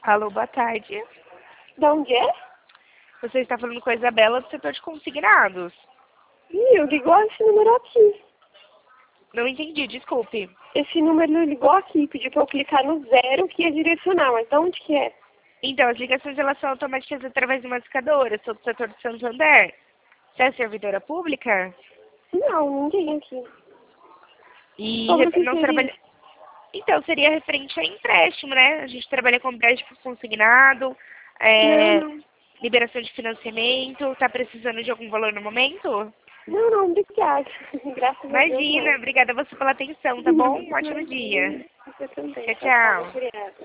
Alô, boa tarde. De onde é? Você está falando com a Isabela do setor de consignados. Ih, eu ligou esse número aqui. Não entendi, desculpe. Esse número ligou aqui, pediu pra eu clicar no 0 que ia direcionar, mas de onde que é? Então, as ligações elas são automáticas através de uma discadora. Sou do setor de Santander. Você é servidora pública? Não, ninguém aqui. E Sobre o que não seria? trabalha... Então, seria referente a empréstimo, né? A gente trabalha com empréstimo consignado, Não. liberação de financiamento. Tá precisando de algum valor no momento? Não, obrigada. Graças a Deus, Imagina, não. obrigada a você pela atenção, tá bom? Um ótimo dia. Você também. Tchau, Tchau, tchau. tchau. Obrigada.